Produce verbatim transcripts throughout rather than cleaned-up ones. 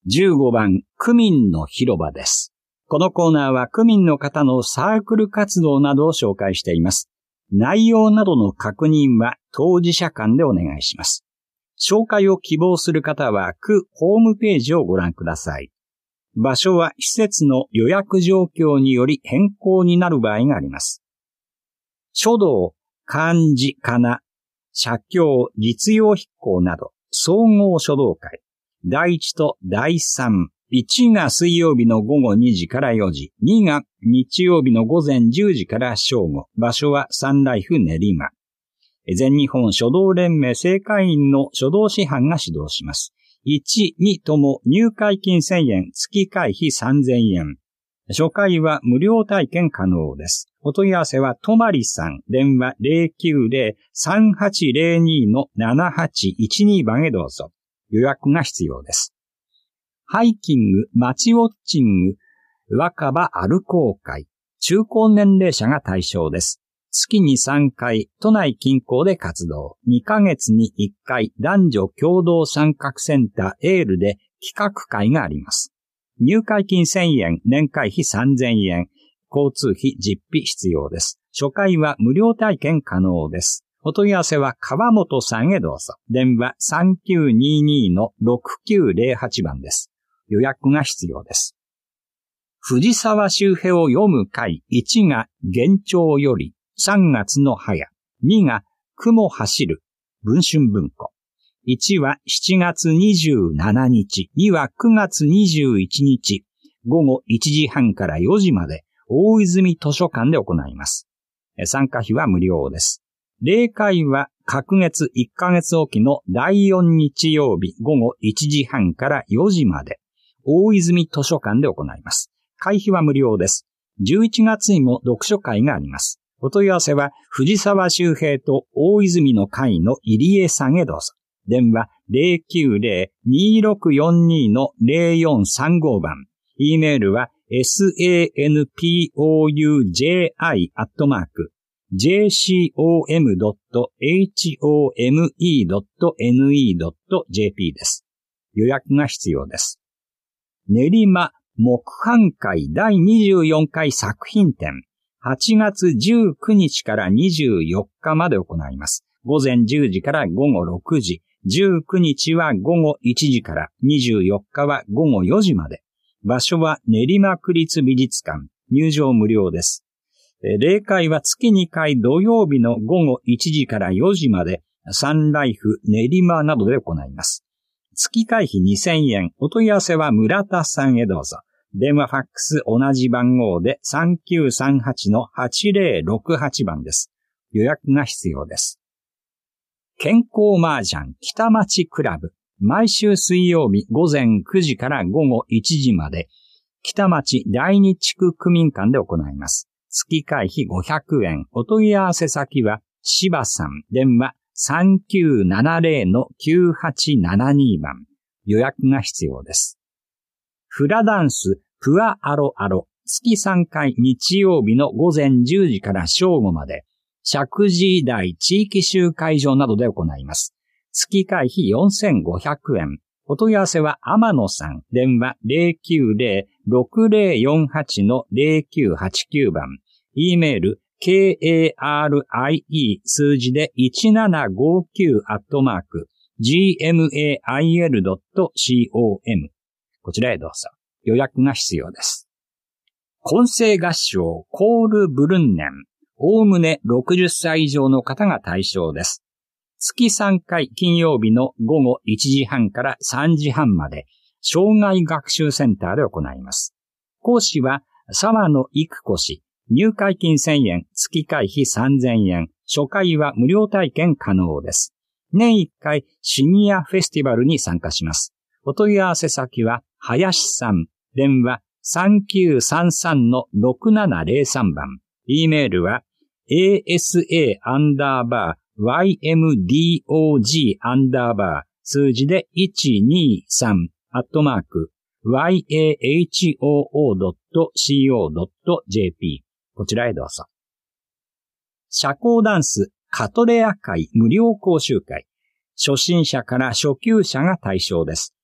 じゅうごばん、区民の広場です。このコーナーは区民の方のサークル活動などを紹介しています。内容などの確認は当事者間でお願いします。紹介を希望する方は区ホームページをご覧ください。場所は施設の予約状況により変更になる場合があります。書道、漢字、仮名、写経、実用筆講など総合書道会。だいいちとだいさん。いちが水曜日の午後にじからよじ。にが日曜日の午前じゅうじから正午。場所はサンライフ練馬。全日本書道連盟正会員の書道師範が指導します。いち、にとも入会金せんえん、月会費さんぜんえん。初回は無料体験可能です。お問い合わせはとまりさん、電話 ゼロきゅうゼロ さんはちゼロに ななはちいちに 番へどうぞ。予約が必要です。ハイキング、街ウォッチング、若葉歩こう会、中高年齢者が対象です。月にさんかい、都内近郊で活動。にかげつにいっかい、男女共同参画センターエールで企画会があります。入会金せんえん、年会費さんぜんえん、交通費実費必要です。初回は無料体験可能です。お問い合わせは川本さんへどうぞ。電話 さんきゅうにに ろくきゅうゼロはち 番です。予約が必要です。藤沢周平を読む会いちが幻聴よりさんがつの早。にが雲走る文春文庫。いちはしちがつにじゅうしちにち。にはくがつにじゅういちにち。午後いちじはんからよじまで大泉図書館で行います。参加費は無料です。例会は各月いっかげつおきのだいよん日曜日午後いちじはんからよじまで大泉図書館で行います。会費は無料です。じゅういちがつにも読書会があります。お問い合わせは藤沢周平と大泉の会の入江さんへどうぞ。電話 ゼロきゅうゼロ にろくよんに ゼロよんさんご 番。E メールは エスエーエヌピーオーユージェーアイ アットマークジェーシーオーエムドットエイチオーエムイードットエヌイードットジェーピー です。予約が必要です。練馬木版会だいにじゅうよんかい作品展。はちがつじゅうくにちからにじゅうよっかまで行います。午前じゅうじから午後ろくじ。じゅうくにちは午後いちじからにじゅうよっかは午後よじまで。場所は練馬区立美術館。入場無料です。例会は月にかい土曜日の午後いちじからよじまでサンライフ練馬などで行います。月会費にせんえん。お問い合わせは村田さんへどうぞ。電話ファックス同じ番号で さんきゅうさんはち はちゼロろくはち 番です。予約が必要です。健康麻雀北町クラブ。毎週水曜日午前くじから午後いちじまで北町第二地区区民館で行います。月会費ごひゃくえん。お問い合わせ先は柴さん。電話 さんきゅうななゼロ きゅうはちななに 番。予約が必要です。フラダンスプアアロアロ。月さんかい日曜日の午前じゅうじから正午まで石神井台地域集会場などで行います。月会費よんせんごひゃくえん。お問い合わせは天野さん。電話 ゼロきゅうゼロ ろくゼロよんはち ゼロきゅうはちきゅう 番。E メール ケーエーアールアイイー 数字でいちななごきゅうアットマーク ジーエムエーアイエルドットコム こちらへどうぞ。予約が必要です。混声合唱コールブルンネン。おおむねろくじゅっさい以上の方が対象です。月さんかい金曜日の午後いちじはんからさんじはんまで障害学習センターで行います。講師は沢野育子氏。入会金せんえん、月会費さんぜんえん、初回は無料体験可能です。年いっかいシニアフェスティバルに参加します。お問い合わせ先は林さん。電話 さんきゅうさんさん ろくななゼロさん 番。E メールは エーエスエー アンダーバー ワイエムディーオージー アンダーバー数字でいちにさんアットマーク ワイエーエイチオーオードットコードットジェーピー こちらへどうぞ。社交ダンスカトレア会無料講習会。初心者から初級者が対象です。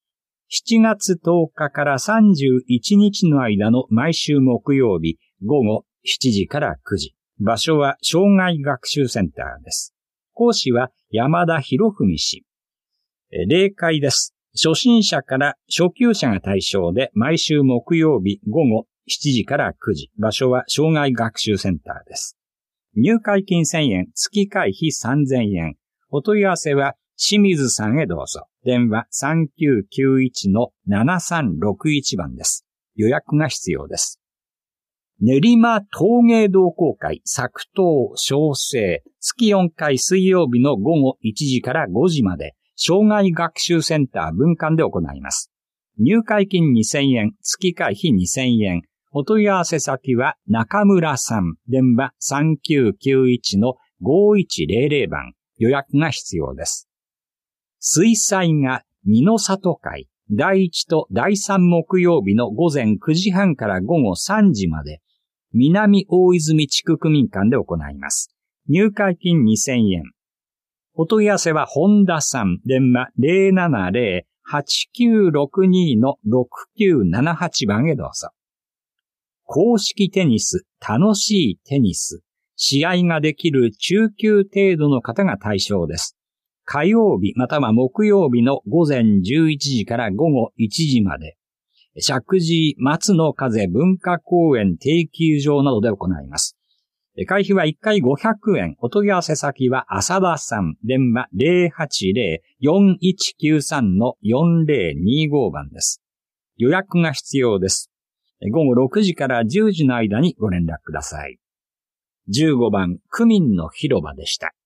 しちがつとおかからさんじゅういちにちの間の毎週木曜日午後しちじからくじ。場所は障害学習センターです。講師は山田博文氏。例会です。初心者から初級者が対象で毎週木曜日午後しちじからくじ。場所は障害学習センターです。入会金せんえん、月会費さんぜんえん。お問い合わせは清水さんへどうぞ。電話 さんきゅうきゅういちのななさんろくいち 番です。予約が必要です。練馬陶芸同好会作陶小生月よんかい水曜日の午後いちじからごじまで障害学習センター分館で行います。入会金にせんえん、月会費にせんえん。お問い合わせ先は中村さん。電話 さんきゅうきゅういちのごいちぜろぜろ 番。予約が必要です。水彩画美濃里会だいいちとだいさん木曜日の午前くじはんから午後さんじまで南大泉地区区民館で行います。入会金にせんえん。お問い合わせは本田さん。電話 ぜろななぜろ はちきゅうろくにのろくきゅうななはち 番へどうぞ。公式テニス、楽しいテニス。試合ができる中級程度の方が対象です。火曜日または木曜日の午前じゅういちじから午後いちじまで。石神井松の風文化公園定休場などで行います。会費はいっかいごひゃくえん。お問い合わせ先は浅田さん。電話 ぜろはちぜろ よんいちきゅうさんのよんぜろにご 番です。予約が必要です。午後ろくじからじゅうじの間にご連絡ください。じゅうごばん、区民の広場でした。